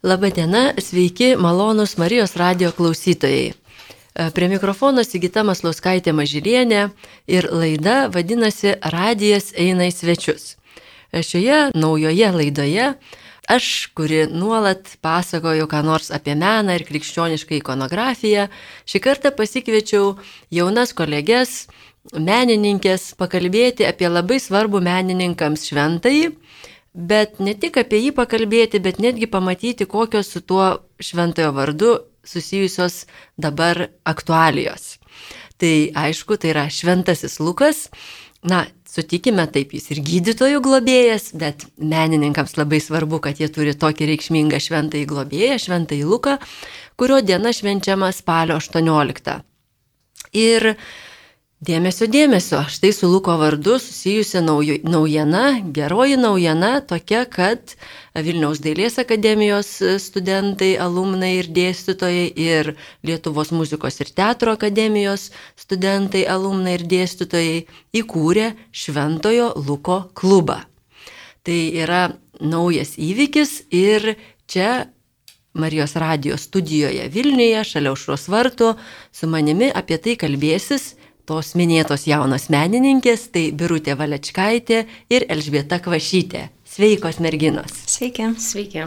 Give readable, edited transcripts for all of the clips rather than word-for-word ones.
Labadiena, sveiki, malonūs Marijos radijo klausytojai. Prie mikrofono Sigita Maslauskaitė Mažylienė ir laida vadinasi Radijas eina į svečius. Šioje naujoje laidoje aš, kuri nuolat pasakoju ką nors apie meną ir krikščionišką ikonografiją, šį kartą pasikviečiau jaunas kolegės, menininkės pakalbėti apie labai svarbų menininkams šventąjį, bet ne tik apie jį pakalbėti, bet netgi pamatyti, kokios su tuo šventojo vardu susijusios dabar aktualijos. Tai aišku, tai yra šventasis Lukas. Na, sutikime, taip, jis ir gydytojų globėjas, bet menininkams labai svarbu, kad jie turi tokį reikšmingą šventąjį globėją, šventąjį Luką, kurio diena švenčiama spalio 18. Ir dėmesio, štai su Luko vardu susijusi naujiena, geroji naujiena tokia, kad Vilniaus dailės akademijos studentai, alumnai ir dėstytojai ir Lietuvos muzikos ir teatro akademijos studentai, alumnai ir dėstytojai įkūrė Šventojo Luko klubą. Tai yra naujas įvykis ir čia Marijos radijo studijoje Vilniuje, šalia Aušros vartų, su manimi apie tai kalbėsis tos minėtos jaunos menininkės, tai Birutė Valečkaitė ir Elžbieta Kvašytė. Sveikos merginos. Sveiki. Sveiki.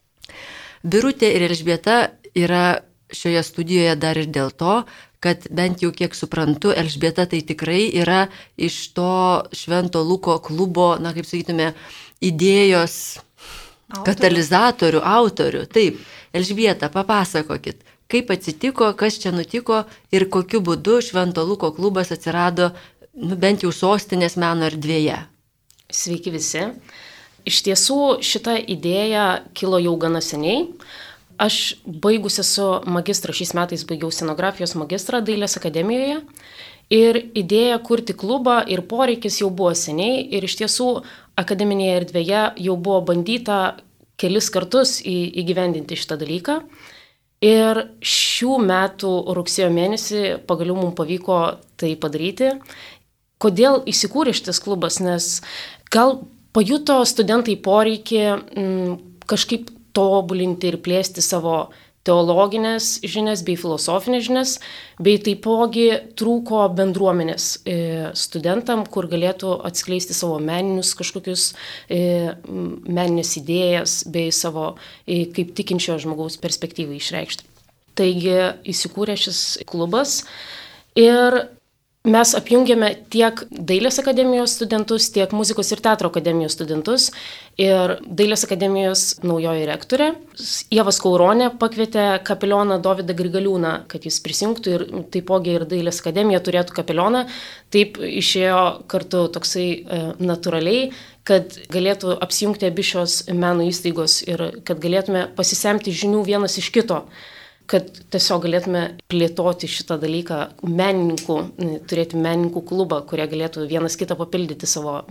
Birutė ir Elžbieta yra šioje studijoje dar ir dėl to, kad bent jau kiek suprantu, Elžbieta tai tikrai yra iš to Švento Luko klubo, na kaip sakytume, idėjos katalizatorių, autorių. Taip, Elžbieta, papasakokit. Kaip atsitiko, kas čia nutiko ir kokiu būdu Švento Luko klubas atsirado bent jau sostinės meno erdvėje? Sveiki visi. Iš tiesų šita idėja kilo jau gana seniai. Aš baigusi su magistrą, šiais metais baigiau scenografijos magistrą Dailės akademijoje. Ir idėja kurti klubą ir poreikis jau buvo seniai. Ir iš tiesų akademinėje erdvėje jau buvo bandyta kelis kartus įgyvendinti šitą dalyką. Ir šių metų rugsėjo mėnesį pagaliau mums pavyko tai padaryti. Kodėl įsikūrė šitas klubas? Nes gal pajuto studentai poreikį kažkaip tobulinti ir plėsti savo teologinės žinias bei filosofinės žinias, bei taipogi trūko bendruomenės studentam, kur galėtų atskleisti savo meninius kažkokius meninės idėjas bei savo kaip tikinčio žmogaus perspektyvą išreikšti. Taigi įsikūrė šis klubas ir mes apjungėme tiek Dailės akademijos studentus, tiek Muzikos ir teatro akademijos studentus. Ir Dailės akademijos naujoji rektorė Ieva Skauronė pakvietė kapelioną Dovydą Grigaliūną, kad jis prisijungtų ir taipogi ir Dailės akademija turėtų kapelioną. Taip išėjo kartu toksai natūraliai, kad galėtų apsijungti abi šios meno įstaigos ir kad galėtume pasisemti žinių vienas iš kito, kad tiesiog galėtume plėtoti šitą dalyką menininkų, turėti menininkų klubą, kurie galėtų vienas kitą papildyti savo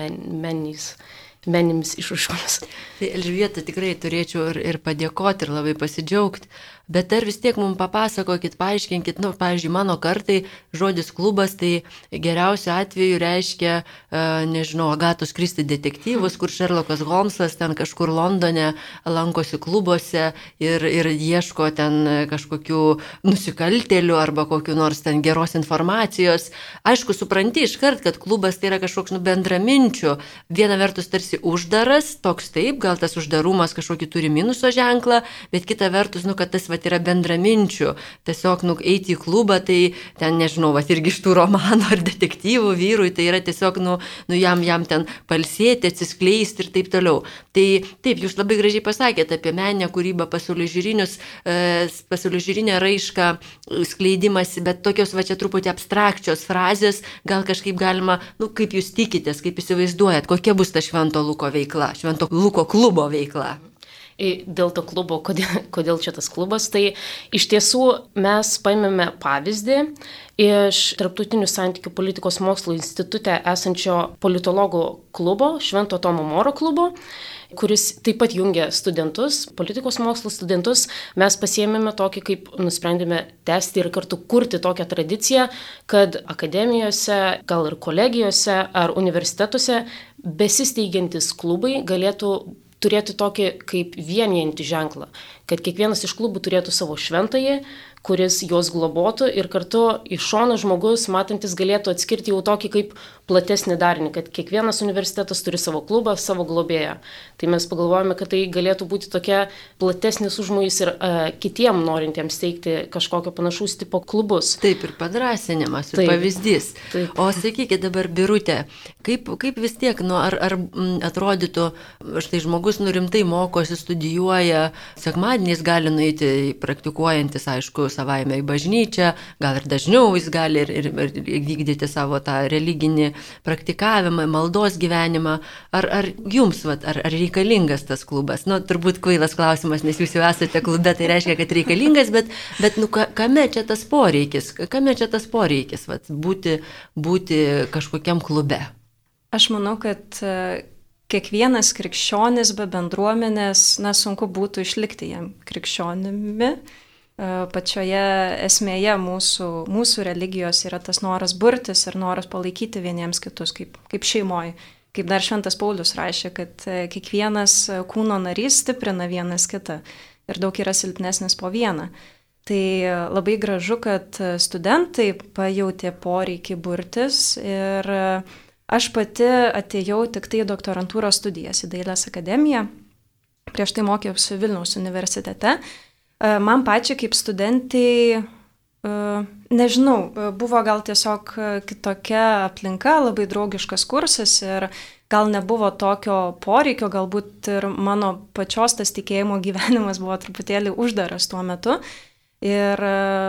menimis išraiškomis. Tai Elžbieta, tikrai turėčiau ir padėkoti ir labai pasidžiaugti, bet ar vis tiek mums papasakokit, paaiškinkit, pavyzdžiui, mano kartai žodis klubas tai geriausiu atveju reiškia, nežinau, Agatos Kristi detektyvus, kur Šerlokas Holmsas ten kažkur Londone lankosi klubuose ir ieško ten kažkokių nusikaltėlių arba kokių nors ten geros informacijos. Aišku, supranti iškart, kad klubas tai yra kažkoks bendraminčių. Viena vertus tarsi uždaras, toks taip, gal tas uždarumas kažkokį turi minuso ženklą, bet kita vertus, kad tas yra bendraminčių. Tiesiog, eiti į klubą, tai ten, nežinau, irgi iš tų romanų ar detektyvų vyrui, tai yra tiesiog, jam ten palsėti, atsiskleisti ir taip toliau. Tai taip, jūs labai gražiai pasakėte apie meninę kūrybą, pasauliožiūrinę raišką, skleidimąsi, bet tokios čia truputį abstrakčios frazės, gal kažkaip galima, kaip jūs tikitės, kaip įsivaizduojat, kokia bus ta Švento Luko veikla, Švento Luko klubo veikla. Dėl to klubo, kodėl čia tas klubas, tai iš tiesų mes paėmėme pavyzdį iš Tarptautinių santykių politikos mokslų institute esančio politologų klubo, Švento Tomo Moro klubo, kuris taip pat jungia studentus, politikos mokslų studentus. Mes pasiėmėme tokį, kaip nusprendėme tęsti ir kartu kurti tokią tradiciją, kad akademijose, gal ir kolegijose ar universitetuose besisteigiantis klubai galėtų turėti tokį kaip vienijantį ženklą, kad kiekvienas iš klubų turėtų savo šventąjį, kuris juos globotų ir kartu iš šono žmogus, matantis, galėtų atskirti jau tokį kaip platesnį darinį, kad kiekvienas universitetas turi savo klubą, savo globėją. Tai mes pagalvojame, kad tai galėtų būti tokia platesnis užmojis ir kitiem norintiems steigti kažkokio panašaus tipo klubus. Taip, ir padrasinimas, ir pavyzdys. Taip. O sakykit dabar, Birutė, kaip vis tiek, ar atrodytų, štai žmogus rimtai mokosi, studijuoja, sekmadieniais gali nueiti praktikuojantis, aišku, savaime į bažnyčią, gal ir dažniau jis gali ir vykdyti savo tą religinį praktikavimą, maldos gyvenimą. Ar jums, ar reikalingas tas klubas? Turbūt kvailas klausimas, nes jūs jau esate klube, tai reiškia, kad reikalingas, bet kame čia tas poreikis? Kame čia tas poreikis būti kažkokiam klube? Aš manau, kad kiekvienas krikščionis be bendruomenės, sunku būtų išlikti jam krikščionimi. Pačioje esmėje mūsų religijos yra tas noras burtis ir noras palaikyti vieniems kitus, kaip šeimoje. Kaip dar Šventas Paulius rašė, kad kiekvienas kūno narys stiprina vienas kitą ir daug yra silpnesnis po vieną. Tai labai gražu, kad studentai pajautė poreikį burtis ir aš pati atėjau tik tai doktorantūros studijas į Dailės akademiją. Prieš tai mokiausi Vilniaus universitete. Man pačiai kaip studentai, nežinau, buvo gal tiesiog kitokia aplinka, labai draugiškas kursas ir gal nebuvo tokio poreikio, galbūt ir mano pačios tas tikėjimo gyvenimas buvo truputėlį uždaras tuo metu. Ir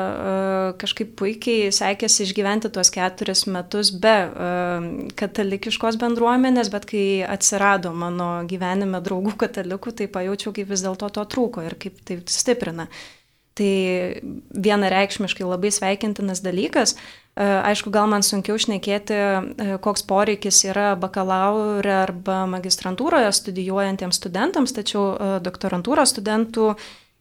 kažkaip puikiai sekėsi išgyventi tuos 4 metus be katalikiškos bendruomenės, bet kai atsirado mano gyvenime draugų katalikų, tai pajaučiau, kaip vis dėlto to trūko ir kaip tai stiprina. Tai vienareikšmiškai labai sveikintinas dalykas. Aišku, gal man sunkiau šnekėti, koks poreikis yra bakalaure arba magistrantūroje studijuojantiems studentams, tačiau doktorantūros studentų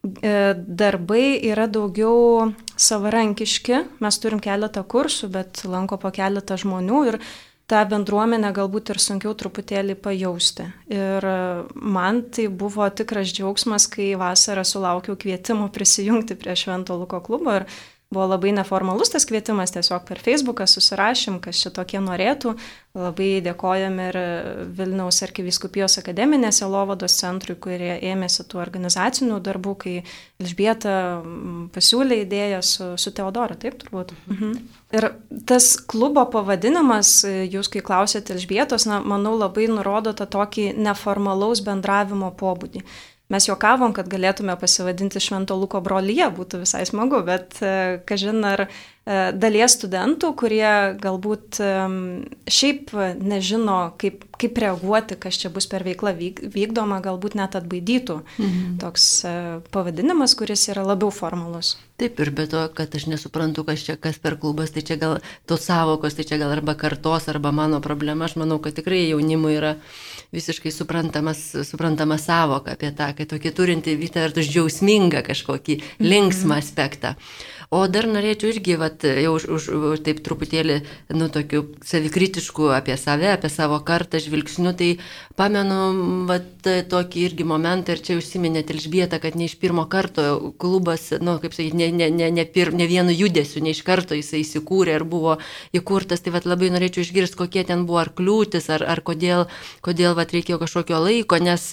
darbai yra daugiau savarankiški. Mes turim keletą kursų, bet lanko po keletą žmonių ir tą bendruomenę galbūt ir sunkiau truputėlį pajausti. Ir man tai buvo tikras džiaugsmas, kai vasarą sulaukiau kvietimų prisijungti prie Švento Luko klubo ir buvo labai neformalus tas kvietimas, tiesiog per Facebooką susirašym, kas čia tokie norėtų. Labai dėkojame ir Vilniaus arkivyskupijos akademinės sielovados centrui, kurie ėmėsi tų organizacinių darbų, kai Elžbieta pasiūlė idėją su Teodora, taip turbūt. Ir tas klubo pavadinimas, jūs kai klausėte Elžbietos, manau labai nurodo tą tokį neformalaus bendravimo pobūdį. Mes juokavom, kad galėtume pasivadinti Švento Luko brolija, būtų visai smagu, bet kažin ar dalies studentų, kurie galbūt šiaip nežino, kaip reaguoti, kas čia bus per veiklą vykdoma, galbūt net atbaidytų toks pavadinimas, kuris yra labiau formalus. Taip, ir be to, kad aš nesuprantu, kas per klubas, tai čia gal tos savokos, tai čia gal arba kartos, arba mano problema. Aš manau, kad tikrai jaunimui yra visiškai suprantama savoka apie tą, kad tokį turinti vietą vertus džiausmingą kažkokį linksmą aspektą. O dar norėčiau irgi, jau taip truputėlį, tokių savikritiškų apie save, apie savo kartą žvilgsnių, tai pamenu, tokį irgi momentą, ir čia užsiminėte Elžbieta, kad ne iš pirmo karto klubas, kaip sakyti, ne vienu judesiu, ne iš karto jisai įsikūrė ir buvo įkurtas, tai labai norėčiau išgirsti, kokie ten buvo ar kliūtis, ar kodėl reikėjo kažkokio laiko, nes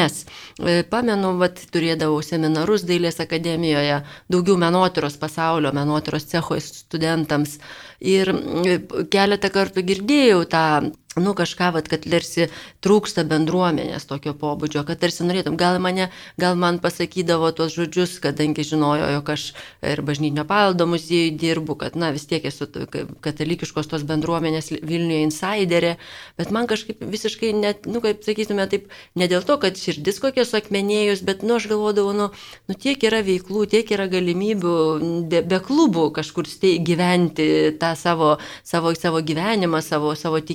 pamenu, turėdavau seminarus Dailės akademijoje, daugiau menotyros pasaulio, menotyros cecho studentams ir keletą kartų girdėjau tą, kažką, kad tarsi trūksta bendruomenės tokio pobūdžio, kad tarsi norėtum, gal man pasakydavo tuos žodžius, kadangi žinojo, jog aš ir bažnytinio paveldo muziejui dirbu, kad vis tiek esu katalikiškos tos bendruomenės Vilniuje insiderė, bet man kažkaip visiškai net, kaip sakytume, taip, ne dėl to, kad širdis kokia suakmenėjus, bet aš galvodavau, tiek yra veiklų, tiek yra galimybių be klubų kažkur gyventi tą savo gyvenimą, savo tikėjimą.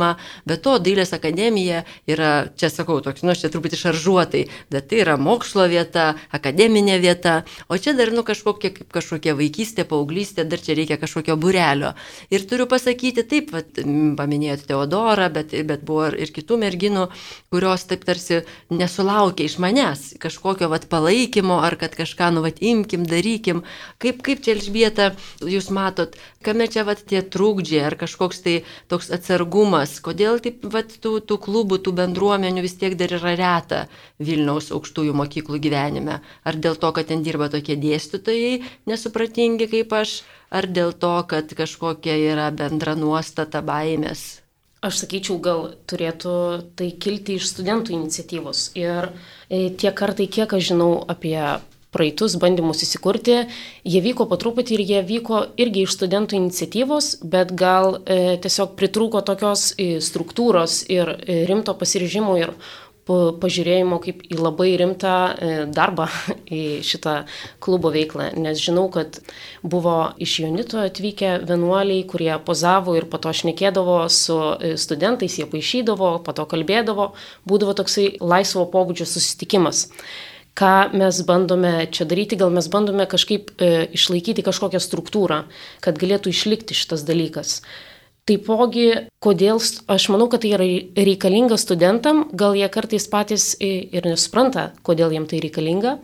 žinoma, bet to Dailės akademija yra, čia sakau, toks, čia truputį šaržuotai, bet tai yra mokslo vieta, akademinė vieta, o čia dar, kažkokia vaikystė, paauglystė, dar čia reikia kažkokio būrelio. Ir turiu pasakyti, taip, paminėjote Teodorą, bet buvo ir kitų merginų, kurios taip tarsi nesulaukė iš manęs kažkokio palaikymo, ar kad kažką, imkim, darykim. Kaip čia, Elžbieta, jūs matot, kame čia tie trūkdžiai, ar kažkoks tai toks atsargumas, kodėl taip tų klubų, tų bendruomenių vis tiek dar yra reta Vilniaus aukštųjų mokyklų gyvenime? Ar dėl to, kad ten dirba tokie dėstytojai nesupratingi kaip aš, ar dėl to, kad kažkokia yra bendra nuostata, baimės? Aš sakyčiau, gal turėtų tai kilti iš studentų iniciatyvos. Ir tie kartai, kiek aš žinau apie praeitus bandymus įsikurti, jie vyko po truputį ir jie vyko irgi iš studentų iniciatyvos, bet gal tiesiog pritrūko tokios struktūros ir rimto pasiryžimo ir pažiūrėjimo kaip į labai rimtą darbą į šitą klubo veiklą, nes žinau, kad buvo iš Jonito atvykę vienuoliai, kurie pozavo ir po to šnekėdavo su studentais, jie paišydavo, po to kalbėdavo, būdavo toksai laisvo pobūdžio susitikimas. Ką mes bandome čia daryti, gal mes bandome kažkaip išlaikyti kažkokią struktūrą, kad galėtų išlikti šitas dalykas. Taipogi, kodėl, aš manau, kad tai yra reikalinga studentam, gal jie kartais patys ir nesupranta, kodėl jiem tai reikalinga,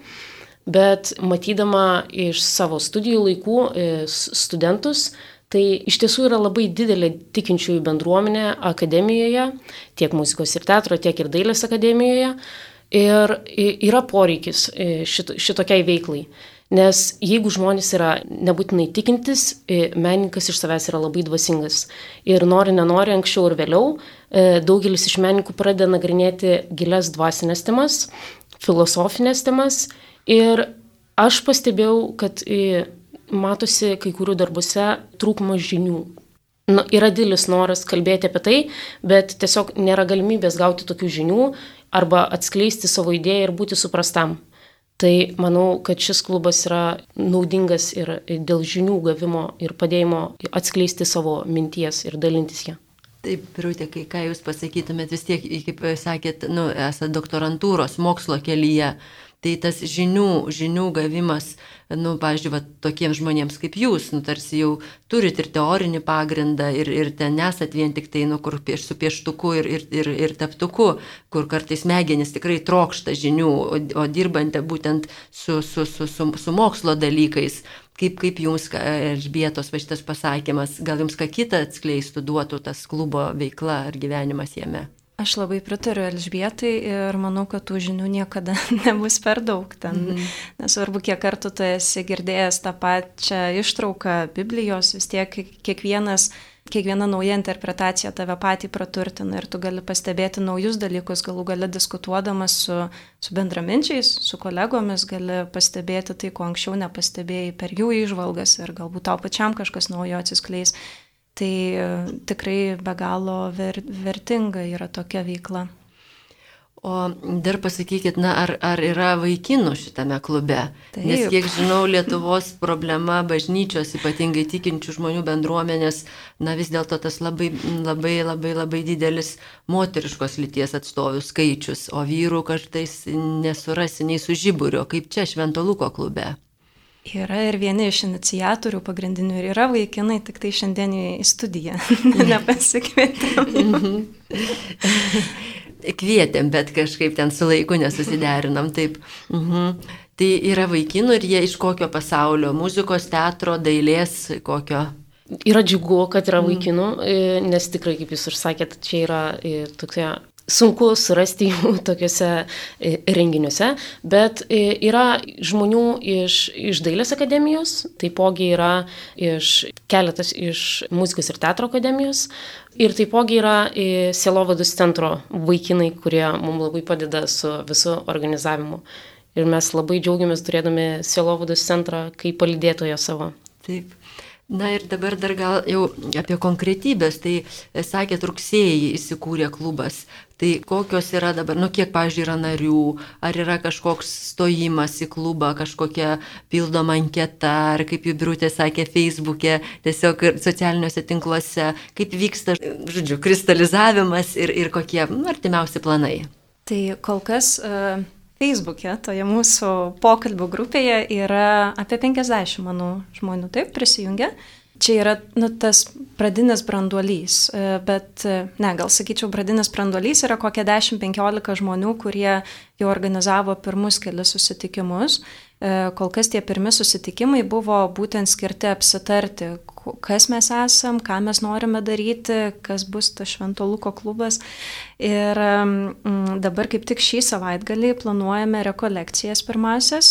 bet matydama iš savo studijų laikų studentus, tai iš tiesų yra labai didelė tikinčiųjų bendruomenė akademijoje, tiek muzikos ir teatro, tiek ir dailės akademijoje, ir yra poreikis šitokiai veiklai. Nes jeigu žmonės yra nebūtinai tikintis, menininkas iš savęs yra labai dvasingas. Ir nenori, anksčiau ir vėliau, daugelis iš menininkų pradeda nagrinėti gilias dvasinės temas, filosofinės temas. Ir aš pastebėjau, kad matosi kai kurių darbuose trūkumas žinių. Yra didelis noras kalbėti apie tai, bet tiesiog nėra galimybės gauti tokių žinių arba atskleisti savo idėją ir būti suprastam. Tai manau, kad šis klubas yra naudingas ir dėl žinių gavimo ir padėjimo atskleisti savo minties ir dalintis ją. Taip, Birutė, ką jūs pasakytumėt, vis tiek, kaip sakėt, esate doktorantūros mokslo kelyje, tai tas žinių gavimas, pavyzdžiui, tokiems žmonėms kaip jūs, tarsi jau turit ir teorinį pagrindą ir ten nesat vien tik tai, kur su pieštuku ir teptuku, kur kartais smegenys tikrai trokšta žinių, o dirbante būtent su mokslo dalykais. Kaip jums, Elžbietos, šitas pasakymas, gal jums ką kitą atskleistų, duotų tas klubo veikla ar gyvenimas jame? Aš labai pritariu Elžbietai ir manau, kad tų žinių niekada nebus per daug ten. Nesvarbu, kiek kartų tu esi girdėjęs tą pačią ištrauką Biblijos, vis tiek kiekviena nauja interpretacija tave patį praturtina ir tu gali pastebėti naujus dalykus, galų gali diskutuodamas su bendraminčiais, su kolegomis, gali pastebėti tai, ko anksčiau nepastebėjai per jų įžvalgas ir galbūt tau pačiam kažkas naujo atsiskleis. Tai tikrai be galo vertinga yra tokia veikla. O dar pasakykit, ar yra vaikinų šitame klube? Taip. Nes kiek žinau, Lietuvos problema bažnyčios, ypatingai tikinčių žmonių bendruomenės, vis dėlto tas labai didelis moteriškos lyties atstovių skaičius, o vyrų kartais nesurasi nei su žiburiu, kaip čia Švento Luko klube. Yra ir vieni iš iniciatorių pagrindinių ir yra vaikinai, tik tai šiandien į studiją nepasikvietėm. Kvietėm, bet kažkaip ten su laiku nesusiderinom, taip. Tai yra vaikinų ir jie iš kokio pasaulio? Muzikos, teatro, dailės, kokio? Yra džiugu, kad yra vaikinų, nes tikrai, kaip jūs ir sakėt, čia yra tokia... Sunku surasti jų tokiuose renginiuose, bet yra žmonių iš dailės akademijos, taipogi yra keletas iš muzikos ir teatro akademijos ir taipogi yra sielovados centro vaikinai, kurie mums labai padeda su visu organizavimu. Ir mes labai džiaugiamės turėdami sielovados centrą kaip palydėtoją savo. Taip. Na ir dabar dar gal jau apie konkretybės, tai sakėt, rugsėjį įsikūrė klubas, tai kokios yra dabar, kiek, pavyzdžiui, yra narių, ar yra kažkoks stojimas į klubą, kažkokia pildoma anketa, ar kaip jų Birutė sakė, Facebook'e, tiesiog socialiniuose tinkluose, kaip vyksta, kristalizavimas ir kokie artimiausi planai. Tai kol kas Facebook'e, toje mūsų pokalbių grupėje yra apie 50, manau, žmonių taip prisijungia. Čia yra tas pradinis branduolys, bet gal sakyčiau, pradinis branduolys yra kokie 10-15 žmonių, kurie jau organizavo pirmus kelis susitikimus. Kol kas tie pirmi susitikimai buvo būtent skirti apsitarti, kas mes esam, ką mes norime daryti, kas bus tas Švento Luko klubas. Ir dabar kaip tik šį savaitgalį planuojame rekolekcijas pirmasias.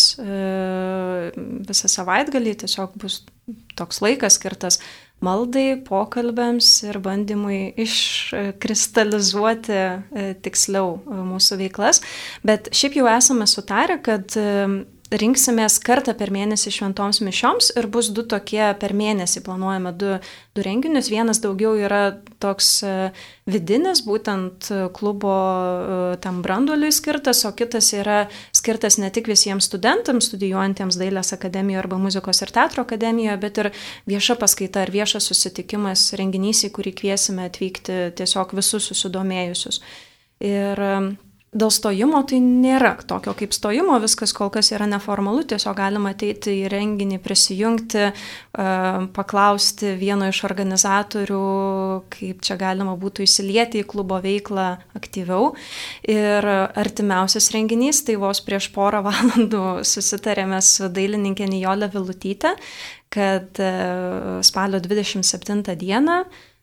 Visą savaitgalį tiesiog bus toks laikas skirtas maldai, pokalbėms ir bandymui iškristalizuoti tiksliau mūsų veiklas. Bet šiaip jau esame sutarę, kad rinksimės kartą per mėnesį šventoms mišioms ir bus 2 tokie per mėnesį, planuojame 2 renginius. Vienas daugiau yra toks vidinis, būtent klubo tam branduoliui skirtas, o kitas yra skirtas ne tik visiems studentams, studijuojantiems Dailės akademijoje arba Muzikos ir teatro akademijoje, bet ir vieša paskaita ar viešas susitikimas, renginys, į kurį kviesime atvykti tiesiog visus susidomėjusius. Ir dėl stojimo tai nėra tokio kaip stojimo, viskas kol kas yra neformalu, tiesiog galima ateiti į renginį, prisijungti, paklausti vieno iš organizatorių, kaip čia galima būtų įsilieti į klubo veiklą aktyviau. Ir artimiausias renginys, tai vos prieš porą valandų susitarėme su dailininkė Nijole Vilutyte, kad spalio 27 dieną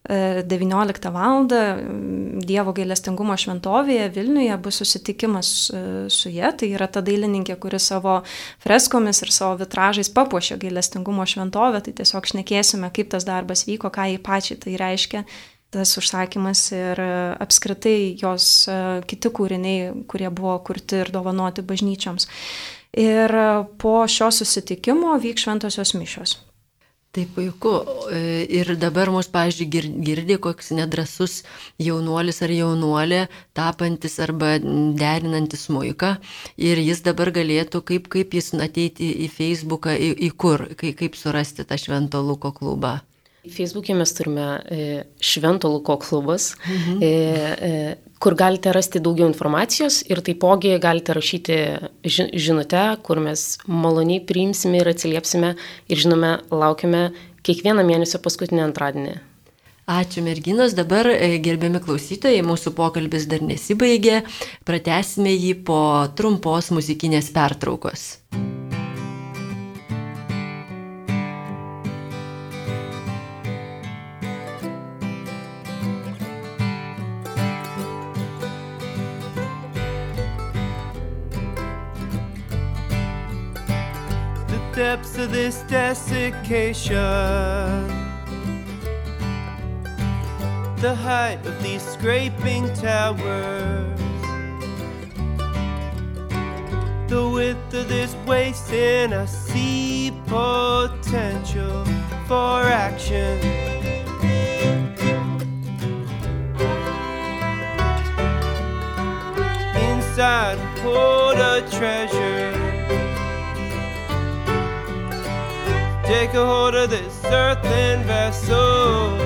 19 val. Dievo gailestingumo šventovėje Vilniuje bus susitikimas su ja. Tai yra ta dailininkė, kuri savo freskomis ir savo vitražais papuošė gailestingumo šventovę. Tai tiesiog šnekėsime, kaip tas darbas vyko, ką jai pačiai tai reiškia, tas užsakymas ir apskritai jos kiti kūriniai, kurie buvo kurti ir dovanoti bažnyčioms. Ir po šio susitikimo vyks šventosios mišios. Tai puiku. Ir dabar mus, pavyzdžiui, girdi koks nedrasus jaunuolis ar jaunuolė, tapantis arba derinantis smuiką. Ir jis dabar galėtų, kaip jis ateiti į Facebooką, į kur, kaip surasti tą Švento Luko klubą. Facebook'e mes turime Švento Luko klubas, kur galite rasti daugiau informacijos ir taipogi galite rašyti žinutę, kur mes maloniai priimsime ir atsiliepsime ir žinome, laukiame kiekvieną mėnesio paskutinį antradienį. Ačiū merginos, dabar gerbiami klausytojai, mūsų pokalbis dar nesibaigė, pratęsime jį po trumpos muzikinės pertraukos. Depths of this desiccation, the height of these scraping towers, the width of this waste, and I see potential for action. Inside hold a treasure. Take a hold of this earthen vessel,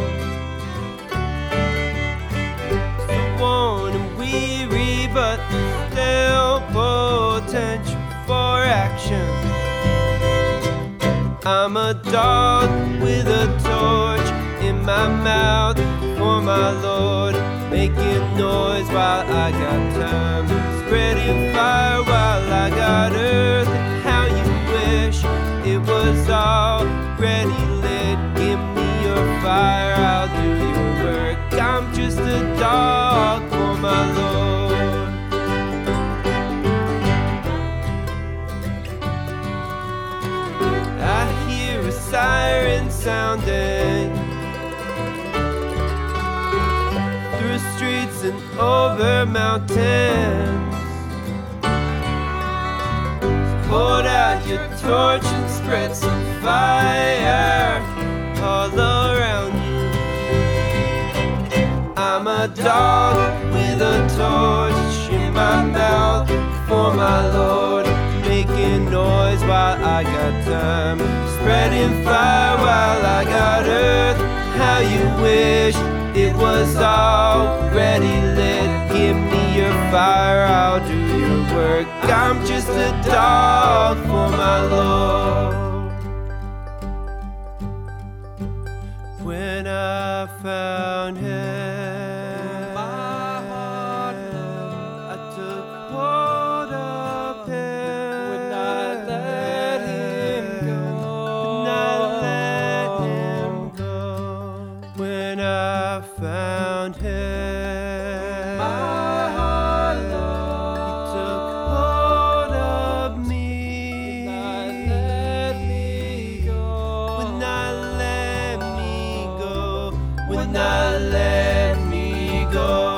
so worn and weary, but still potential for action. I'm a dog with a torch in my mouth for my Lord, making noise while I got time, spreading fire while I got earth. And how you wish it was already lit. Give me your fire, I'll do your work. I'm just a dog for my Lord. I hear a siren sounding through streets and over mountains. Hold out your torch and spread some fire. all around you. I'm a dog with a torch in my mouth for my Lord, making noise while I got time, spreading fire while I got earth. How you wish it was already lit. Give me your fire, I'll do your work. I'm just a dog for my Lord. When I found him, my heart loved. I took hold of him. Would not let him go. Would not let him go. When I found him, my heart loved. He took hold of me. Would not let me go. Would not let me go. Would not let me go.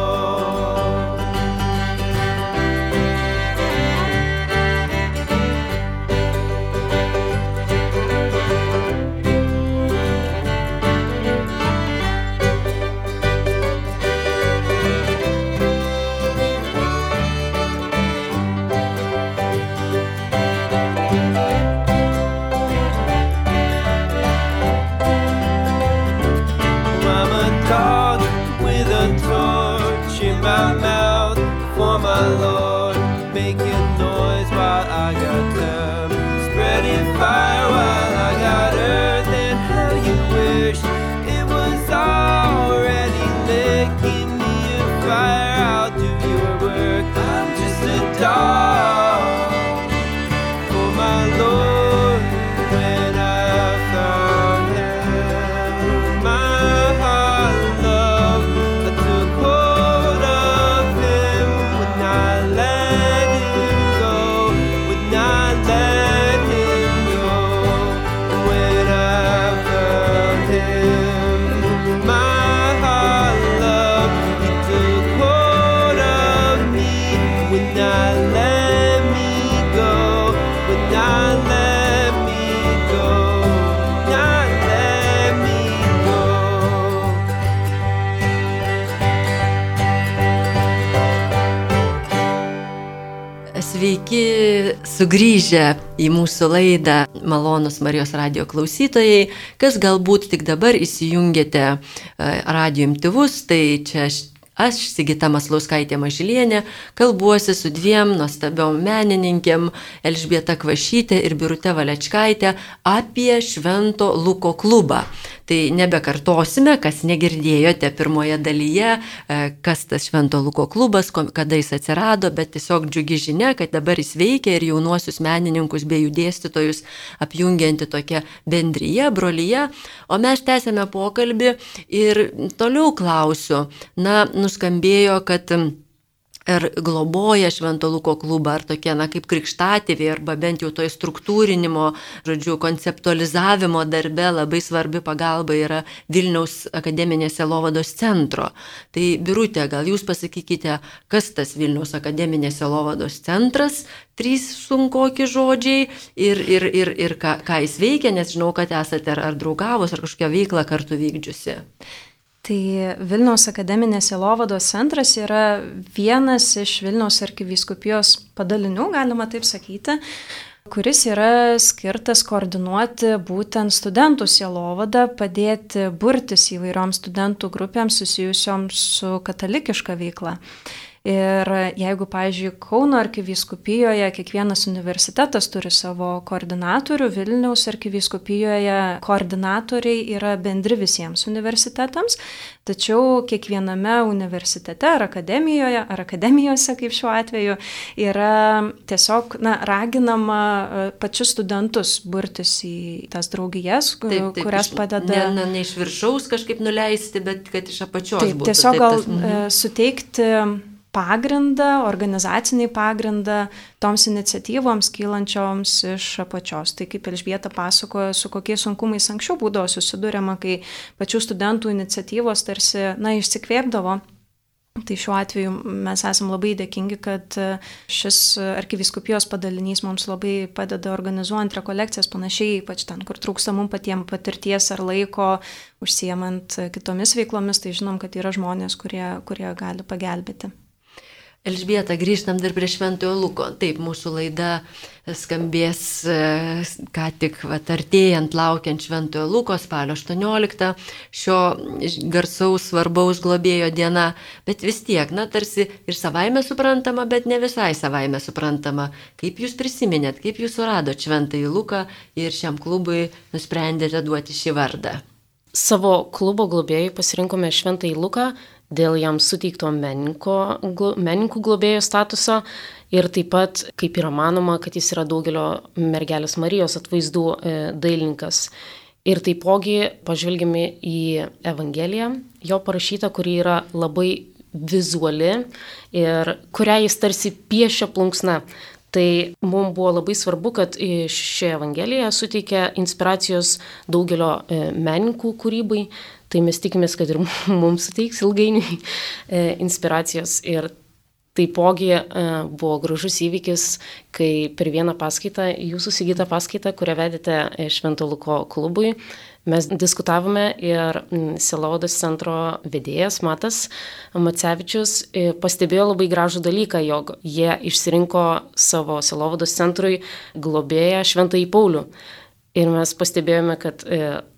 I'm a dog with a torch in my mouth for my Lord, making noise while I got time, spreading fire while I got earth. And how you wish it was already lit. Give me your fire, I'll do your work. I'm just a dog for my Lord. When I found him, my heart loved. I took hold of him. Would not let him go. Would not let him go. When I found him, my heart loved. He took hold of me. Would not let me go. Would not let me go. Not let me go. Sveiki sugrįžę į mūsų laidą Malonūs Marijos radijo klausytojai. Kas galbūt tik dabar įsijungėte radijo imtuvus, tai čia aš, Sigita Maslauskaitė Mažylienė, kalbuosi su dviem nuostabiom menininkėm, Elžbieta Kvašytė ir Birutė Valečkaitė, apie Švento Luko klubą. Tai nebekartosime, kas negirdėjote pirmoje dalyje, kas tas Švento Luko klubas, kada jis atsirado, bet tiesiog džiugi žinia, kad dabar jis veikia ir jaunuosius menininkus bei jų dėstytojus apjungianti tokia bendryje, brolyje. O mes tęsėme pokalbį ir toliau klausiu. Nuskambėjo, kad ir globoja Švento Luko klubą, ar tokie, kaip krikštatėviai, arba bent jau toje struktūrinimo, konceptualizavimo darbe labai svarbi pagalba yra Vilniaus akademinės sielovados centro. Tai Birutė, gal jūs pasakykite, kas tas Vilniaus akademinės sielovados centras, 3 sunkoki žodžiai ir ką jis veikia, nes žinau, kad esate ar draugavus, ar kažkokią veiklą kartu vykdžiusi. Tai Vilniaus akademinės sielovados centras yra vienas iš Vilniaus arkivyskupijos padalinių, galima taip sakyti, kuris yra skirtas koordinuoti būtent studentų sielovadą, padėti burtis įvairioms studentų grupėms susijusioms su katalikiška veikla. Ir jeigu, pavyzdžiui, Kauno arkivyskupijoje kiekvienas universitetas turi savo koordinatorių, Vilniaus arkivyskupijoje koordinatoriai yra bendri visiems universitetams, tačiau kiekviename universitete ar akademijoje, ar akademijose, kaip šiuo atveju, yra tiesiog raginama pačius studentus burtis į tas draugijas, kurias padeda... Ne iš viršaus kažkaip nuleisti, bet kad iš apačios būtų. Tiesiog gal suteikti pagrindą, organizacinį pagrindą toms iniciatyvoms kylančioms iš apačios. Tai kaip Elžbieta pasakojo, su kokiais sunkumais anksčiau būdavo susiduriama, kai pačių studentų iniciatyvos tarsi, išsikvėpdavo Tai šiuo atveju mes esam labai dėkingi, kad šis arkivyskupijos padalinys mums labai padeda organizuojant rekolekcijas panašiai, ypač ten, kur trūksta mums patiems patirties ar laiko, užsiemant kitomis veiklomis, tai žinom, kad yra žmonės, kurie gali pagelbėti. Elžbieta, grįžtam dar prie Šventojo Luko. Taip, mūsų laida skambės ką tik artėjant, laukiant Šventojo Luko, spalio 18, šio garsaus svarbaus globėjo diena, bet vis tiek, tarsi ir savaime suprantama, bet ne visai savaime suprantama. Kaip jūs prisiminėt, kaip jūs suradot Šventąjį Luką ir šiam klubui nusprendėte duoti šį vardą? Savo klubo globėjui pasirinkome Šventąjį Luką dėl jam suteikto menininkų globėjo statuso ir taip pat, kaip yra manoma, kad jis yra daugelio mergelės Marijos atvaizdų dailininkas. Ir taipogi pažvelgėme į Evangeliją, jo parašytą, kuri yra labai vizuali ir kurią jis tarsi piešia plunksna. Tai mums buvo labai svarbu, kad ši Evangelija suteikia inspiracijos daugelio menininkų kūrybai. Tai mes tikimės, kad ir mums suteiks ilgainiui inspiracijos. Ir taipogi buvo gražus įvykis, kai per vieną paskaitą, jūsų Sigita paskaitą, kurią vedėte Švento Luko klubui, mes diskutavome ir Sielovados centro vedėjas Matas Macevičius pastebėjo labai gražų dalyką, jog jie išsirinko savo Sielovados centrui globėją Šventąjį Paulių. Ir mes pastebėjome, kad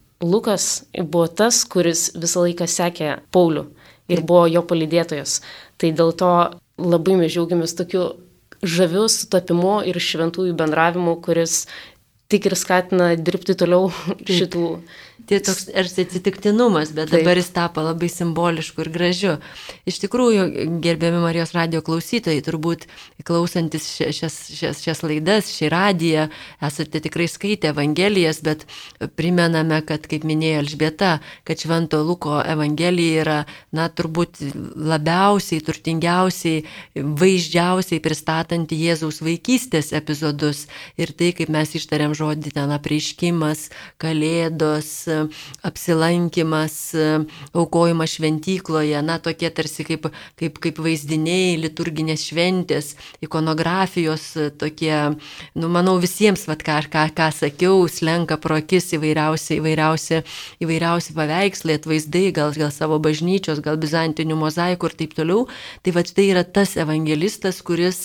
Lukas buvo tas, kuris visą laiką sekė Paulių ir buvo jo palydėtojas. Tai dėl to labai mes džiaugiamės tokiu žaviu sutapimu ir šventųjų bendravimu, kuris tik ir skatina dirbti toliau šitų. Tai toks atsitiktinumas, bet dabar jis tapo labai simbolišku ir gražiu. Iš tikrųjų, gerbiami Marijos radijo klausytojai, turbūt klausantis šias laidas, šį radiją, esate tikrai skaitę Evangelijas, bet primename, kad, kaip minėjo Elžbieta, kad Švento Luko Evangelija yra, turbūt labiausiai, turtingiausiai, vaizdžiausiai pristatanti Jėzaus vaikystės epizodus. Ir tai, kaip mes ištariam žodį ten apreiškimas, kalėdos, apsilankimas, aukojimas šventykloje, tokie tarsi kaip vaizdiniai, liturginės šventės, ikonografijos tokie, manau visiems, ką sakiau, slenka pro akis įvairiausi paveikslai, atvaizdai, gal savo bažnyčios, gal bizantinių mozaikų ir taip toliau. Tai tai yra tas evangelistas, kuris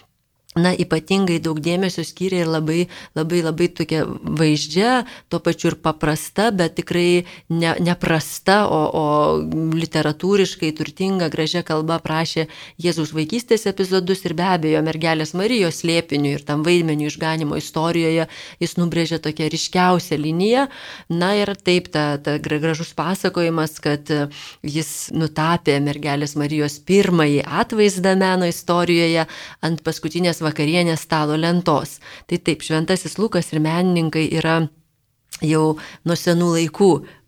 ypatingai daug dėmesio skiria ir labai tokia vaizdžia, tuo pačiu ir paprasta, bet tikrai neprasta, o literatūriškai turtinga, gražia kalba prašė Jėzaus vaikystės epizodus ir be abejo mergelės Marijos slėpinių ir tam vaidmenių išganimo istorijoje jis nubrėžė tokią ryškiausią liniją. Ir taip, ta gražus pasakojimas, kad jis nutapė mergelės Marijos pirmąjį atvaizdą meno istorijoje ant paskutinės vakarienės stalo lentos. Tai taip, Šventasis Lukas ir menininkai yra jau nuo senų laikų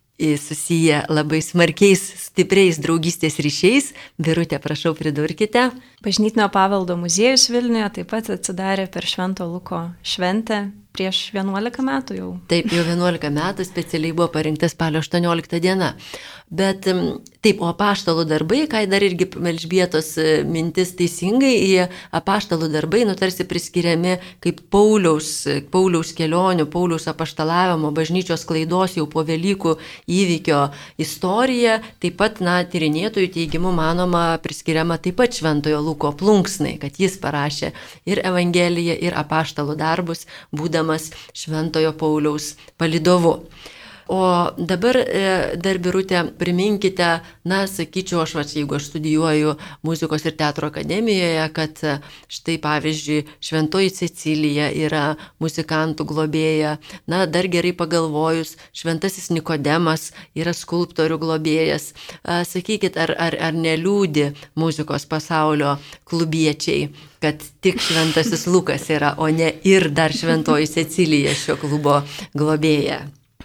susiję labai smarkiais, stipriais draugystės ryšiais. Birutė, prašau, pridurkite. Bažnytinio paveldo muziejus Vilniuje taip pat atsidarė per Švento Luko šventę prieš 11 metų jau. Taip, jau 11 metų specialiai buvo parinkta spalio 18 diena. Bet taip, o apaštalų darbai, ką dar irgi Elžbietos mintis teisingai, apaštalų darbai tarsi priskiriami kaip Pauliaus kelionių, Pauliaus apaštalavimo, bažnyčios klaidos jau po Velykų įvykio istorija. Taip pat, tyrinėtojų teigimu manoma priskiriama taip pat Šventojo Luko plunksnai, kad jis parašė ir Evangeliją, ir apaštalų darbus, būdamas Šventojo Pauliaus palydovu. O dabar dar, Birutė, priminkite, sakyčiau, jeigu aš studijuoju muzikos ir teatro akademijoje, kad štai pavyzdžiui Šventoji Cecilija yra muzikantų globėja, dar gerai pagalvojus, Šventasis Nikodemas yra skulptorių globėjas. Sakykit, ar neliūdi muzikos pasaulio klubiečiai, kad tik Šventasis Lukas yra, o ne ir dar Šventoji Cecilija šio klubo globėja?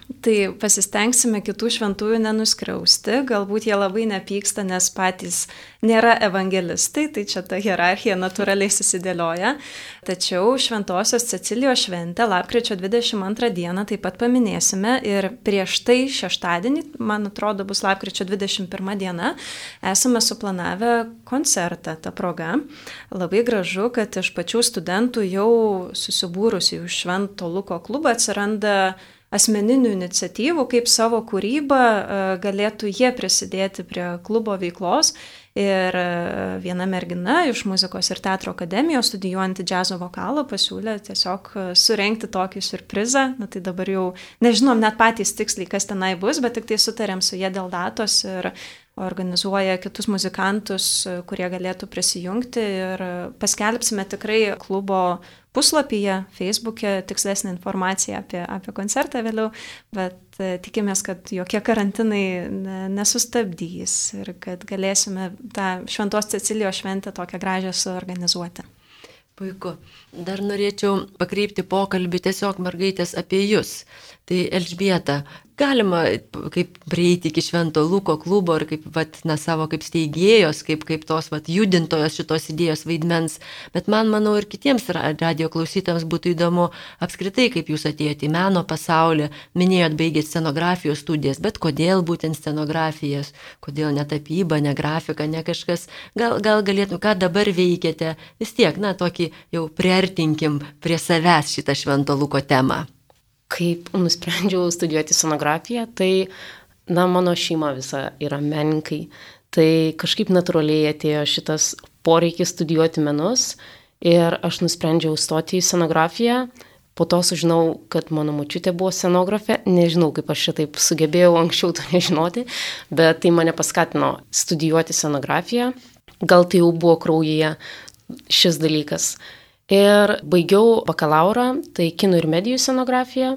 Tai pasistengsime kitų šventųjų nenuskriausti, galbūt jie labai nepyksta, nes patys nėra evangelistai, tai čia ta hierarchija natūraliai susidėlioja. Tačiau Šventosios Cecilijos šventę lapkričio 22 dieną taip pat paminėsime ir prieš tai šeštadienį, man atrodo, bus lapkričio 21 diena, esame suplanavę koncertą tą progą. Labai gražu, kad iš pačių studentų jau susibūrusių į Švento Luko klubą atsiranda asmeninių iniciatyvų, kaip savo kūrybą galėtų jie prisidėti prie klubo veiklos. Ir viena mergina iš Muzikos ir teatro akademijos studijuojanti džiazo vokalą pasiūlė tiesiog surengti tokį siurprizą. Na tai dabar jau nežinom net patys tiksliai, kas tenai bus, bet tik tai sutarėm su jie dėl datos ir organizuoja kitus muzikantus, kurie galėtų prisijungti ir paskelbsime tikrai klubo puslapyje, Facebook'e tikslesnę informaciją apie koncertą vėliau, bet tikimės, kad jokie karantinai nesustabdys ir kad galėsime tą Šventos Cecilijos šventę tokią gražią suorganizuoti. Puiku. Dar norėčiau pakreipti pokalbį tiesiog mergaitės apie jūs. Tai Elžbieta, galima kaip prieiti iki Švento Luko klubo ir kaip, savo kaip steigėjos, kaip tos judintojos šitos idėjos vaidmens, bet manau ir kitiems radio klausytams būtų įdomu apskritai, kaip jūs atėjote į meno pasaulį, minėjot baigėt scenografijos studijas, bet kodėl būtent scenografijas, kodėl ne tapyba, ne grafika, ne kažkas, gal galėtum, ką dabar veikiate, vis tiek, tokį jau priartinkim prie savęs šitą Švento Luko temą. Kaip nusprendžiau studijuoti scenografiją, tai, mano šeima visa yra menininkai. Tai kažkaip natūraliai atėjo šitas poreikis studijuoti menus ir aš nusprendžiau stoti į scenografiją. Po to sužinau, kad mano močiutė buvo scenografė. Nežinau, kaip aš šitaip sugebėjau anksčiau to nežinoti, bet tai mane paskatino studijuoti scenografiją. Gal tai jau buvo kraujyje šis dalykas. Ir baigiau bakalaurą, tai kino ir medijų scenografiją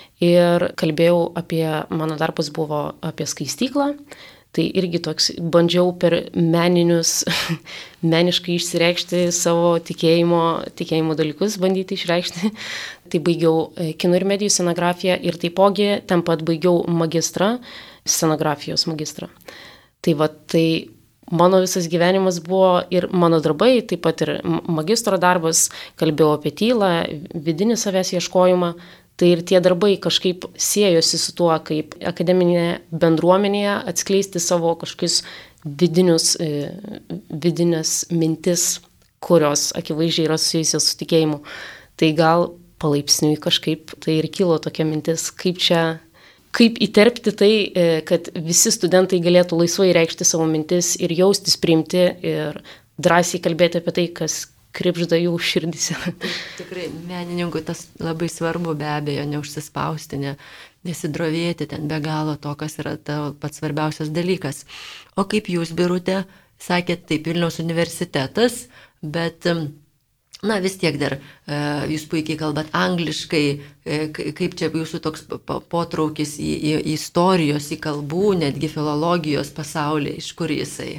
ir kalbėjau mano darbas buvo apie skaistyklą, tai irgi toks bandžiau per meniškai išsireikšti savo tikėjimo dalykus, bandyti išreikšti. Tai baigiau kino ir medijų scenografiją ir taipogi ten pat baigiau magistrą, scenografijos magistrą. Tai mano visas gyvenimas buvo ir mano darbai, taip pat ir magistro darbas, kalbėjau apie tylą, vidinį savęs ieškojimą. Tai ir tie darbai kažkaip siejosi su tuo, kaip akademinėje bendruomenėje atskleisti savo kažkokius vidinės mintis, kurios akivaizdžiai yra susijusios su tikėjimu. Tai gal palaipsniui kažkaip tai ir kilo tokia mintis, kaip įterpti tai, kad visi studentai galėtų laisvai reikšti savo mintis ir jaustis priimti ir drąsiai kalbėti apie tai, kas kribžda jų širdise. Tikrai, menininkui tas labai svarbu, be abejo, neužsispausti, nesidrovėti ten be galo to, kas yra pats svarbiausias dalykas. O kaip jūs, Birutė, sakėt, taip, Vilniaus universitetas, bet vis tiek dar jūs puikiai kalbat angliškai, kaip čia jūsų toks potraukis į istorijos, į kalbų, netgi filologijos pasaulį, iš kur jisai?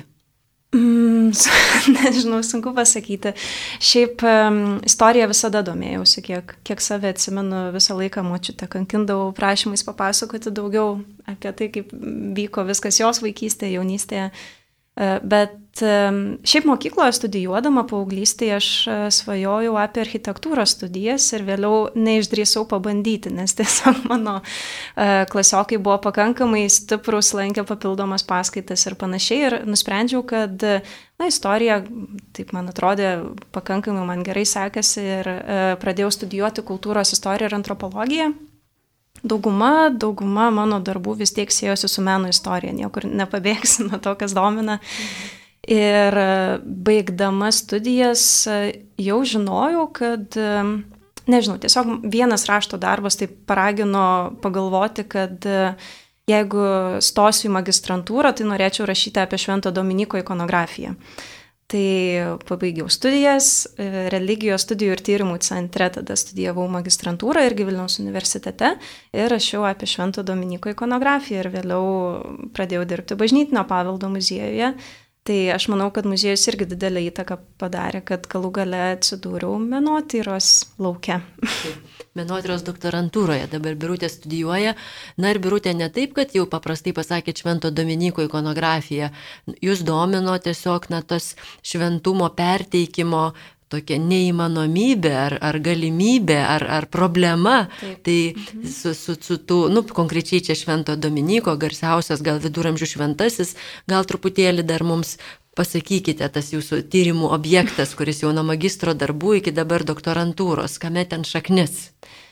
Nežinau, sunku pasakyti. Šiaip istoriją visada domėjausi, kiek save atsimenu, visą laiką močiutę kankindavau prašymais papasakoti daugiau apie tai, kaip vyko viskas jos vaikystėje, jaunystėje. Bet šiaip mokykloje studijuodama paauglystėje aš svajojau apie architektūros studijas ir vėliau neišdrįsau pabandyti, nes tiesiog mano klasiokai buvo pakankamai stiprus, lankė papildomas paskaitas ir panašiai ir nusprendžiau, kad istorija, taip man atrodė, pakankamai man gerai sekasi ir pradėjau studijuoti kultūros istoriją ir antropologiją. Dauguma mano darbų vis tiek siejosi su meno istorija, niekur nepabėgsi nuo to, kas domina. Ir baigdama studijas jau žinojau, kad, nežinau, tiesiog vienas rašto darbas taip paragino pagalvoti, kad jeigu stosiu į magistrantūrą, tai norėčiau rašyti apie Švento Dominyko ikonografiją. Tai pabaigiau studijas, religijos studijų ir tyrimų centre, tada studijavau magistrantūrą irgi Vilniaus universitete ir rašiau apie Švento Dominyko ikonografiją ir vėliau pradėjau dirbti Bažnytinio paveldo muziejuje. Tai aš manau, kad muziejus irgi didelę įtaką padarė, kad galų gale atsidūriau menotyros lauke. Menotyros doktorantūroje dabar Birutė studijuoja. Na ir Birutė ne taip, kad jau paprastai pasakė Švento Dominyko ikonografija. Jūs domino tiesiog tas šventumo perteikimo tokia neįmanomybė ar galimybė ar problema. Taip. Tai su tų, konkrečiai čia Švento Dominyko, garsiausias gal viduramžių šventasis, gal truputėlį dar mums pasakykite tas jūsų tyrimų objektas, kuris jau nuo magistro darbų iki dabar doktorantūros, kame ten šaknis?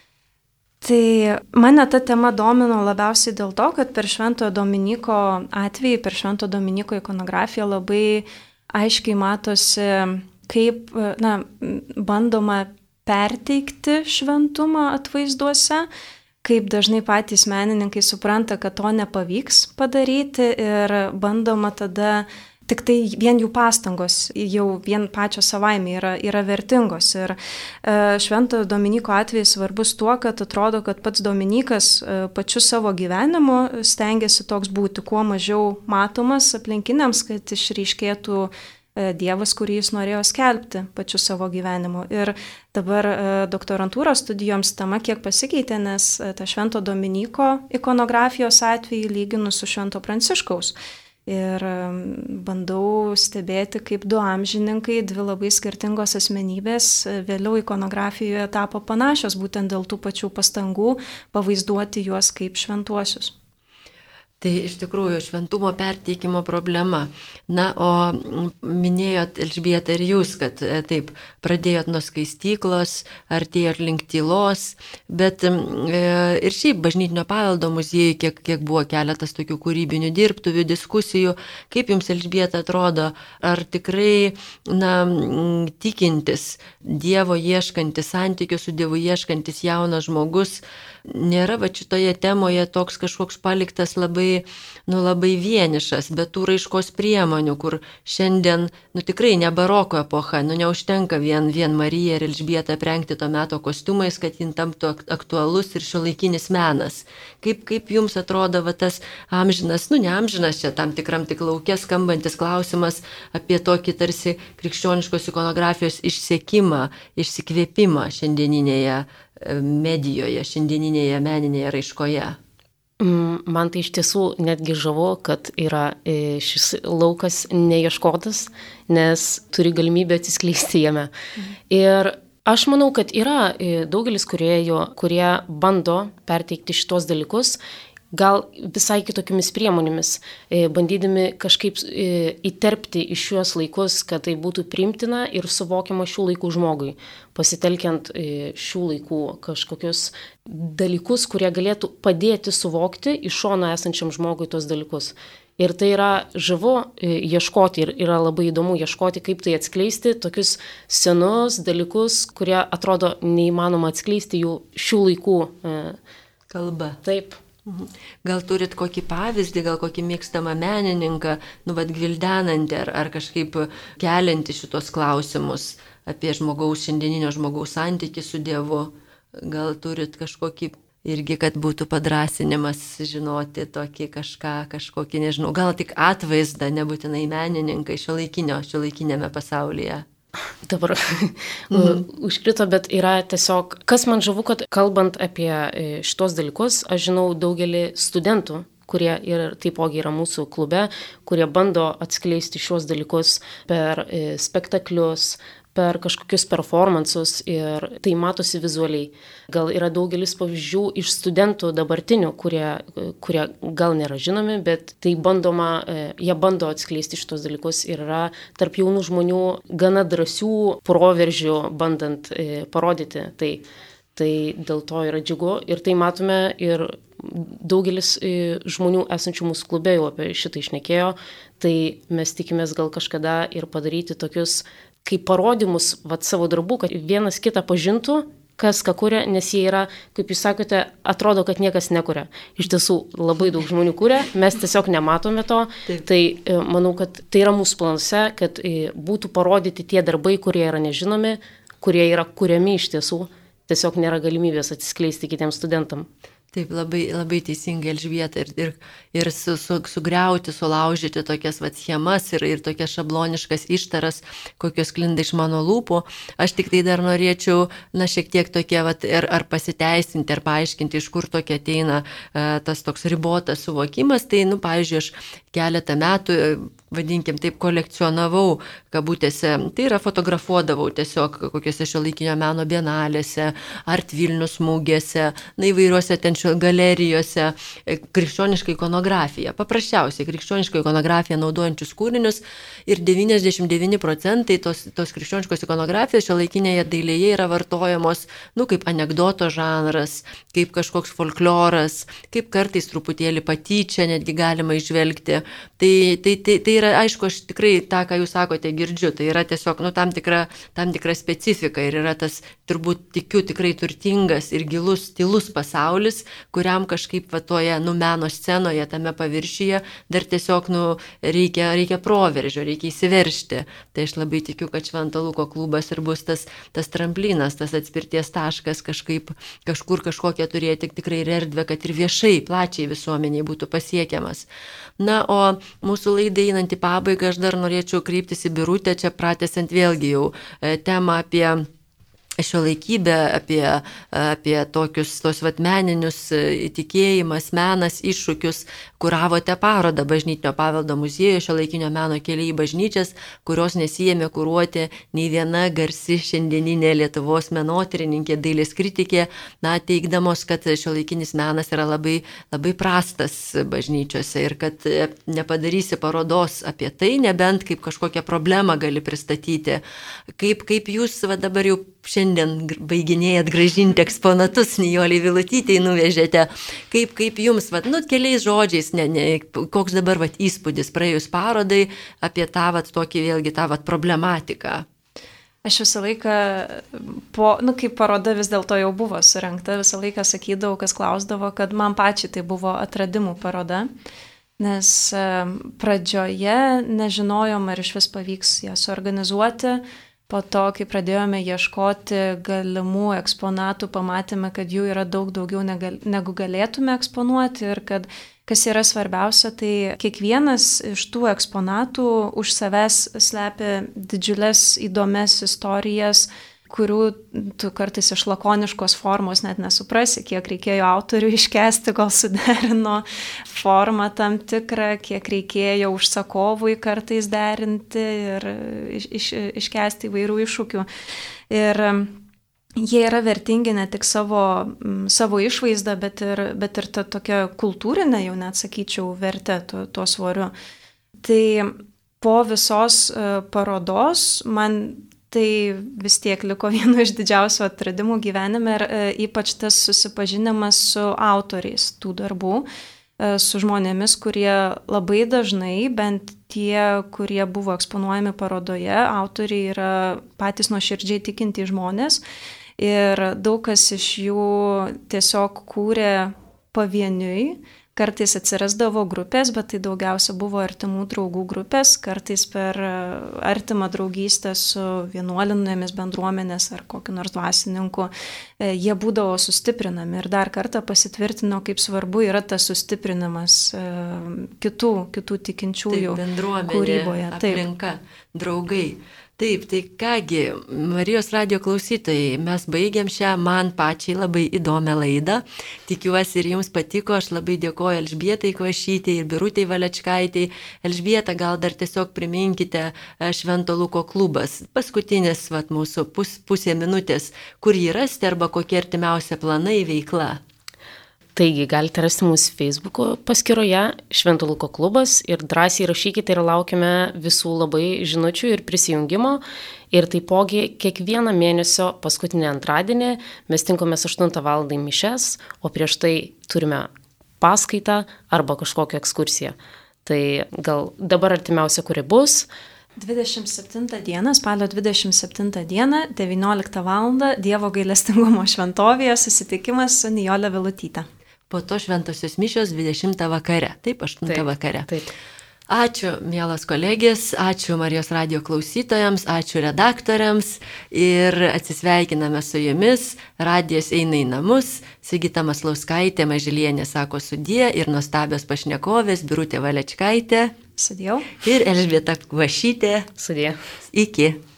Tai mane ta tema domino labiausiai dėl to, kad per Švento Dominyko atvejį, per Švento Dominyko ikonografiją labai aiškiai matosi, kaip bandoma perteikti šventumą atvaizduose, kaip dažnai patys menininkai supranta, kad to nepavyks padaryti ir bandoma tada tik tai vien jų pastangos, jau vien pačios savaime yra vertingos. Ir Švento Dominyko atvejis svarbus tuo, kad atrodo, kad pats Dominykas pačiu savo gyvenimu stengiasi toks būti kuo mažiau matomas aplinkiniams, kad išryškėtų Dievas, kurį jis norėjo skelbti pačiu savo gyvenimu. Ir dabar doktorantūros studijoms tema kiek pasikeitė, nes tą Švento Dominyko ikonografijos atvejį lyginu su Švento Pranciškaus. Ir bandau stebėti, kaip du amžininkai, dvi labai skirtingos asmenybės, vėliau ikonografijoje tapo panašios būtent dėl tų pačių pastangų pavaizduoti juos kaip šventuosius. Tai iš tikrųjų šventumo perteikimo problema. Na, o minėjot, Elžbieta, ir jūs, kad taip, pradėjot nuo skaistyklos, artėjot link tylos, bet ir šiaip bažnytinio paveldo muziejui, kiek buvo keletas tokių kūrybinių dirbtuvių, diskusijų, kaip jums, Elžbieta, atrodo, ar tikrai, tikintis, Dievo ieškantis, santykių su Dievu ieškantis jaunas žmogus, nėra šitoje temoje toks kažkoks paliktas labai vienišas, bet tų raiškos priemonių, kur šiandien, tikrai ne baroko epocha, neužtenka vien Mariją ir Elžbietą aprengti to meto kostiumais, kad jin tamptų aktualus ir šiuolaikinis menas. Kaip jums atrodo tas amžinas, neamžinas čia tam tikram tik lauke skambantis klausimas apie tokį tarsi krikščioniškos ikonografijos išsekimą, išsikvėpimą šiandieninėje medijoje, šiandieninėje meninėje raiškoje? Man tai iš tiesų netgi žavu, kad yra šis laukas neieškotas, nes turi galimybę atsiskleisti jame. Ir aš manau, kad yra daugelis kūrėjų, kurie bando perteikti šitos dalykus, gal visai kitokiamis priemonėmis, bandydami kažkaip įterpti į šiuos laikus, kad tai būtų priimtina ir suvokiama šių laikų žmogui, pasitelkiant šių laikų kažkokius dalykus, kurie galėtų padėti suvokti iš šono esančiam žmogui tos dalykus. Ir tai yra žavu ieškoti ir yra labai įdomu ieškoti, kaip tai atskleisti, tokius senus dalykus, kurie atrodo neįmanoma atskleisti jų šių laikų kalba. Taip. Gal turit kokį pavyzdį, gal kokį mėgstamą menininką, gvildenantį ar kažkaip keliantį šitos klausimus apie šiandieninio žmogaus santykį su Dievu. Gal turit kažkokį irgi, kad būtų padrąsinimas žinoti tokį kažkokį, nežinau, gal tik atvaizdą, nebūtinai menininkai šiuolaikinėme pasaulyje. Dabar užkrito, bet yra tiesiog, kas man žavu, kad kalbant apie šitos dalykus, aš žinau daugelį studentų, kurie ir taipogi yra mūsų klube, kurie bando atskleisti šios dalykus per spektaklius, per kažkokius performansus ir tai matosi vizualiai. Gal yra daugelis pavyzdžių iš studentų dabartinių, kurie gal nėra žinomi, bet tai jie bando atskleisti šitos dalykus ir yra tarp jaunų žmonių gana drąsių proveržių bandant parodyti tai. Tai dėl to yra džiugu ir tai matome ir daugelis žmonių esančių mūsų klube jau apie šitą išnekėjo, tai mes tikimės gal kažkada ir padaryti tokius kaip parodymus savo darbų, kad vienas kitą pažintų, kas ką kuria, nes jie yra, kaip jūs sakote, atrodo, kad niekas nekuria. Iš tiesų labai daug žmonių kuria, mes tiesiog nematome to. Taip. Tai manau, kad tai yra mūsų planuose, kad būtų parodyti tie darbai, kurie yra nežinomi, kurie yra kuriami iš tiesų, tiesiog nėra galimybės atsiskleisti kitiems studentam. Taip, labai teisingai, Elžbieta, ir sugriauti, sulaužyti tokias schemas ir tokias šabloniškas ištaras, kokios klinda iš mano lūpų. Aš tik tai dar norėčiau, šiek tiek tokie, ar pasiteisinti, ar paaiškinti, iš kur tokia ateina tas toks ribotas suvokimas. Tai, pavyzdžiui, aš keletą metų, vadinkim taip, kolekcionavau, kabutėse, tai yra fotografuodavau tiesiog kokiuose šiuolaikinio meno bienalėse, Art Vilnius mugėse, įvairiuose ten galerijose, krikščionišką ikonografiją. Paprasčiausiai krikščionišką ikonografiją naudojančius kūrinius ir 99% tos krikščioniškos ikonografijos šiuolaikinėje dailėje yra vartojamos, kaip anekdoto žanras, kaip kažkoks folkloras, kaip kartais truputėlį patyčia netgi galima išvelgti. Tai yra, aišku, aš tikrai tą, ką jūs sakote, girdžiu, tai yra tiesiog tam tikra specifika ir yra tas, turbūt tikiu, tikrai turtingas ir gilus, tylus pasaulis, kuriam kažkaip toje meno scenoje, tame paviršyje dar tiesiog reikia proveržio, reikia įsiveržti. Tai aš labai tikiu, kad Švento Luko klubas ir bus tas tramplinas, tas atspirties taškas kažkur kažkokią turėti tikrai ir erdvę, kad ir viešai, plačiai visuomeniai būtų pasiekiamas. O mūsų laidai einant į pabaigą aš dar norėčiau kreiptis į Birutę, čia pratęsiant vėlgi jau temą apie šiuolaikybę, apie tos meninius tikėjimas, menas, iššūkius. Kuravote parodą Bažnytinio paveldo muziejuje Šiuolaikinio meno keliai į bažnyčias, kurios nesijėmė kuruoti nei viena garsi šiandieninė Lietuvos menotyrininkė, dailės kritikė, teigdamos, kad šiuolaikinis menas yra labai, labai prastas bažnyčiose ir kad nepadarysi parodos apie tai, nebent kaip kažkokią problemą gali pristatyti. Kaip jūs dabar jau šiandien baiginėjat grąžinti eksponatus, Nijolei Vilutytei nuvežėte, kaip jums, keliais žodžiais, koks dabar įspūdis praėjus parodai apie tą tokį vėlgi tą problematiką? Aš visą laiką, kai paroda vis dėlto jau buvo surengta, visą laiką sakydavau, kas klausdavo, kad man pačiai tai buvo atradimų paroda, nes pradžioje nežinojom, ar iš vis pavyks ją suorganizuoti. Po to, kai pradėjome ieškoti galimų eksponatų, pamatėme, kad jų yra daug daugiau negu galėtume eksponuoti ir kad kas yra svarbiausia, tai kiekvienas iš tų eksponatų už savęs slepia didžiulės įdomias istorijas, kurių tu kartais iš lakoniškos formos net nesuprasi, kiek reikėjo autorių iškesti, kol suderino formą tam tikrą, kiek reikėjo užsakovui kartais derinti ir iškesti įvairių iššūkių. Ir jie yra vertingi ne tik savo išvaizdą, bet ir ta tokia kultūrinė, jau net sakyčiau, vertė tuo svoriu. Tai po visos parodos man tai vis tiek liko vienu iš didžiausių atradimų gyvenime ir ypač tas susipažinimas su autoriais tų darbų, su žmonėmis, kurie labai dažnai, bent tie, kurie buvo eksponuojami parodoje, autoriai yra patys nuoširdžiai tikintys žmonės ir daug kas iš jų tiesiog kūrė pavieniui. Kartais atsirasdavo grupės, bet tai daugiausia buvo artimų draugų grupės, kartais per artimą draugystę su vienuolinėmis bendruomenės ar kokiu nors dvasininku. Jie būdavo sustiprinami ir dar kartą pasitvirtino, kaip svarbu yra tas sustiprinimas kitų tikinčiųjų kūryboje. Aplinka, draugai. Taip, tai kągi, Marijos radijo klausytojai, mes baigiam šią man pačiai labai įdomią laidą. Tikiuosi ir jums patiko, aš labai dėkoju Elžbietai Kvašytei ir Birutei Valečkaitei. Elžbieta, gal dar tiesiog priminkite Švento Luko klubas. Paskutinis mūsų pusė minutės, kur jį rasti arba kokie artimiausia planai veikla. Taigi, galite rasti mūsų Facebook'o paskyroje Švento Luko klubas ir drąsiai rašykite ir laukiame visų labai žinučių ir prisijungimo. Ir taipogi kiekvieną mėnesio paskutinį antradienį mes tinkomės 8 val. Į mišias, o prieš tai turime paskaitą arba kažkokią ekskursiją. Tai gal dabar artimiausia, kuri bus? 27 dieną, spalio 27 dieną, 19 val. Dievo gailestingumo šventovėje susitikimas su Nijole Vilutyte. Po to šventosios mišios 20 vakare, taip, 8 vakare. Taip. Ačiū, mielas kolegės, ačiū Marijos radijo klausytojams, ačiū redaktoriams ir atsisveikiname su jumis. Radijas eina į namus. Sigita Maslauskaitė Mažylienė sako sudie ir nuostabios pašnekovės Birutė Valečkaitė. Sudėjau. Ir Elžbieta Kvašytė. Sudie. Iki.